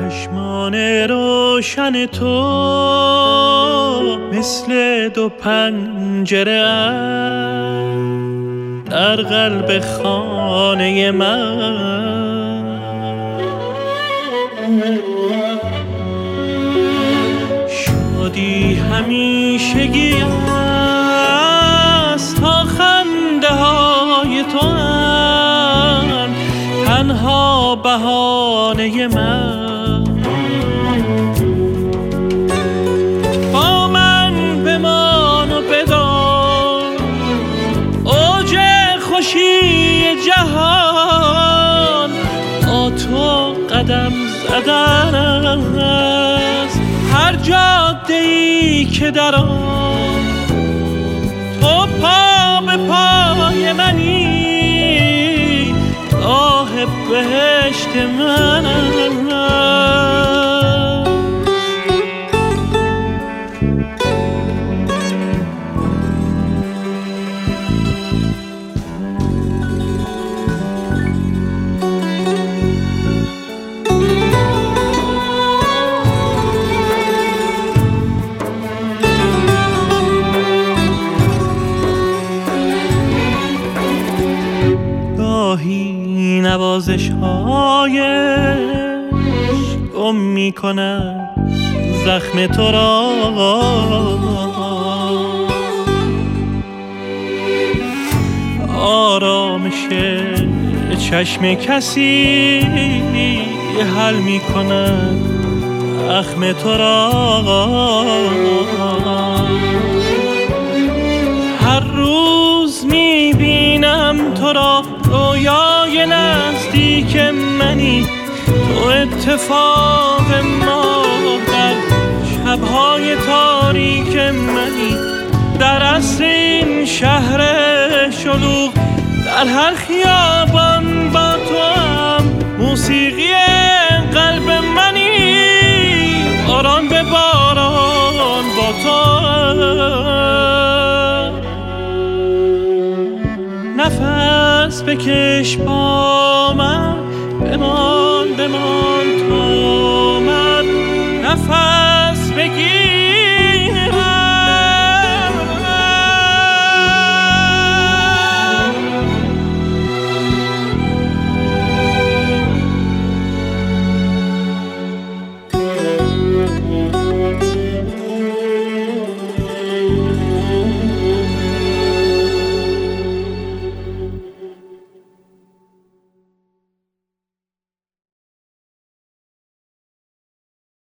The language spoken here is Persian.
چشمان روشن تو مثل دو پنجره در قلب خانه من، شادی همیشگی است تا خنده های تو هم تنها بهانه من. با من بمان و بدار اوج خوشی جهان، با تو قدم زدن است هر جاده‌ای که در آن تو پا به پای منی، راه بهشت من. گاهی نوازش‌هایش گم می‌کند زخم تو را، آرامش چشم کسی حل می‌کند زخم تو را. هر روز می‌بینم تو را رویای نزدیک منی، تو اتفاق ما در شب‌های تاریک منی، در عصر این شهر شلوغ در هر خیابان با تو هم موسیقی قلب منی، باران به باران با تو نفس بکش با من، بمان تا من نفس بگیر